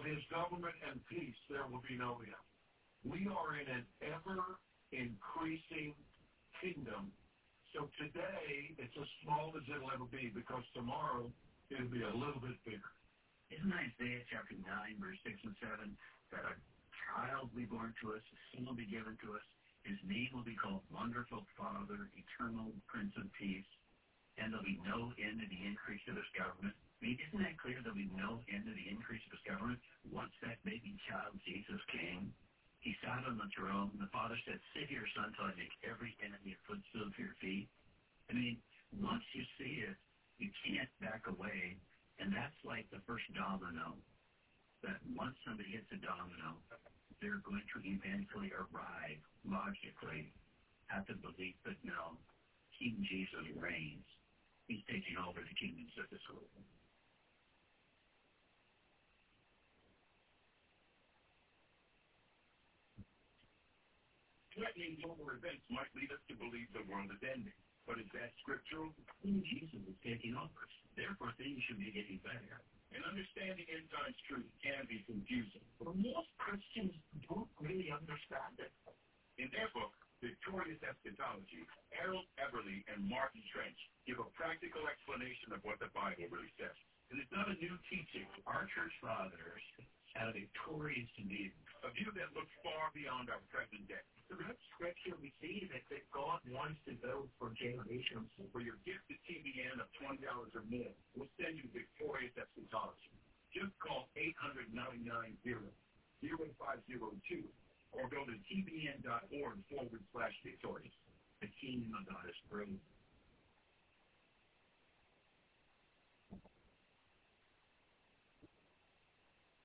his government and peace, there will be no end. We are in an ever-increasing kingdom. So today, it's as small as it'll ever be, because tomorrow, it'll be a little bit bigger. Isn't Isaiah chapter 9, verse 6 and 7, that a child will be born to us, a son will be given to us, his name will be called Wonderful Father, Eternal Prince of Peace, and there'll be no end to the increase of his government. I mean, isn't that clear? There'll be no end to the increase of his government. Once that baby child, Jesus, came, he sat on the throne. The Father said, sit here, son, till I make every enemy a footstool for your feet. I mean, once you see it, you can't back away. And that's like the first domino, that once somebody hits a domino, they're going to eventually arrive, logically, at the belief that, no, King Jesus reigns. He's taking over the kingdoms of this world. Threatening global events might lead us to believe the world is ending. But is that scriptural? Jesus is taking over. Therefore, things should be getting better. And understanding end times truth can be confusing. But most Christians don't really understand it. In their book, Victorious Eschatology, Harold Everly and Martin Trench give a practical explanation of what the Bible really says. And it's not a new teaching. Our church fathers had a victorious view, a view that looks far beyond our present day. Throughout Scripture, we see that God wants to build for generations. For your gift at TBN of $20 or more, we'll send you Victorious Eschatology. Just call 800-990-0502 or go to tbn.org/victorious. The kingdom of God is growing.